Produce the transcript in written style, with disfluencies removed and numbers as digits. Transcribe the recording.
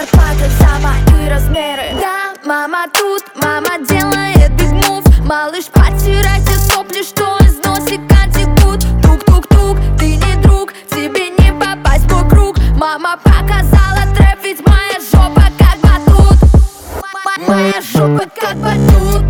платят за мои размеры. Да, мама тут, мама делает big move. Малыш, потирайте сопли, что из носика текут. Тук-тук-тук, ты не друг, тебе не попасть в мой круг. Мама показала трэп, ведь моя жопа как батут. Моя жопа как батут.